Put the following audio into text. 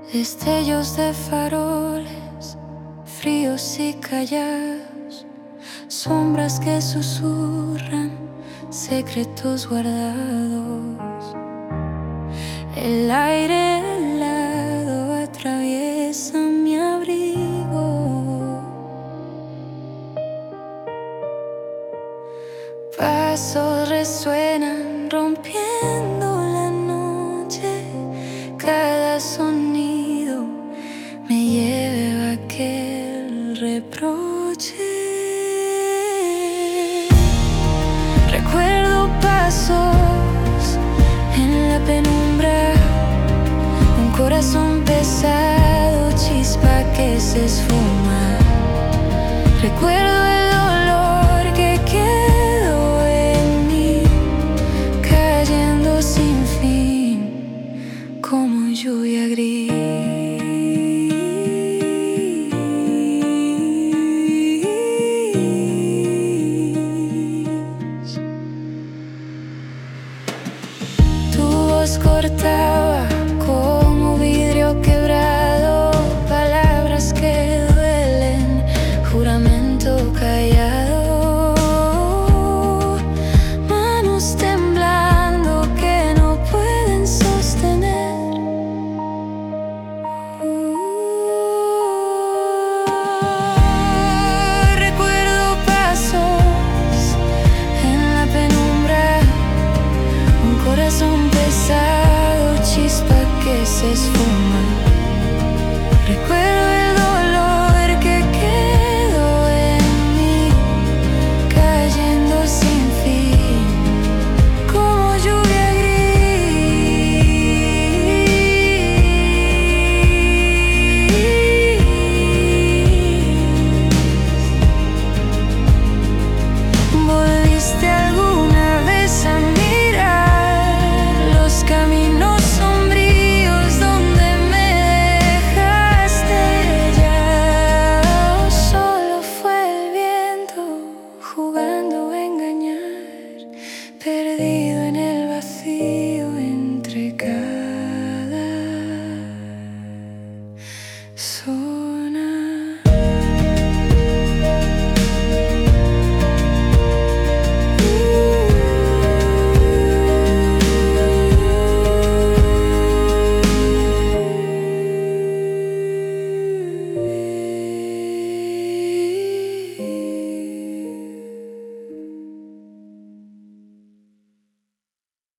Destellos de faroles, fríos y callados, sombras que susurran, secretos guardados. El aire helado atraviesa mi abrigo. Pasos resuenan rompiendo la noche, cada sonido me lleva a aquel reproche. Recuerdo pasos en la penumbra, un corazón pesado, chispa que se esfuma. Recuerdo el dolor que quedó en mí, cayendo sin fin como lluvia gris. Tu voz cortaba como vidrio quebrado, palabras que duelen, juramento callado, manos temblando que no pueden sostener. Recuerdo pasos en la penumbra, un corazón pesado, chispa que se esfuma. Recuerdo